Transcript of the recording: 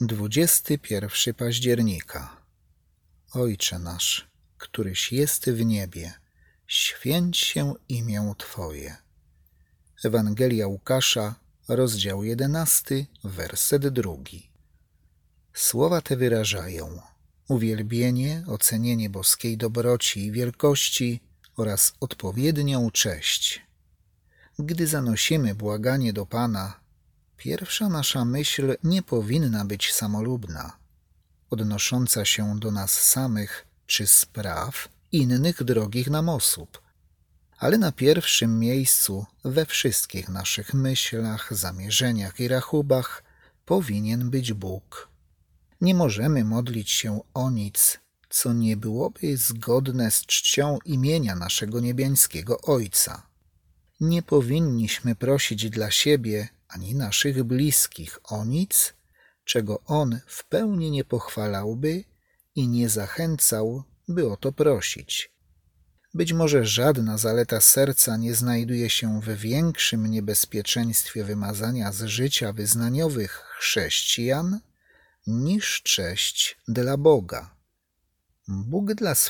21 października. Ojcze nasz, któryś jest w niebie, święć się imię Twoje. Ewangelia Łukasza, rozdział 11, werset 2. Słowa te wyrażają uwielbienie, ocenienie boskiej dobroci i wielkości oraz odpowiednią cześć. Gdy zanosimy błaganie do Pana, pierwsza nasza myśl nie powinna być samolubna, odnosząca się do nas samych czy spraw innych drogich nam osób, ale na pierwszym miejscu we wszystkich naszych myślach, zamierzeniach i rachubach powinien być Bóg. Nie możemy modlić się o nic, co nie byłoby zgodne z czcią imienia naszego niebiańskiego Ojca. Nie powinniśmy prosić dla siebie ani naszych bliskich o nic, czego On w pełni nie pochwalałby i nie zachęcał, by o to prosić. Być może żadna zaleta serca nie znajduje się w większym niebezpieczeństwie wymazania z życia wyznaniowych chrześcijan niż cześć dla Boga. Bóg dla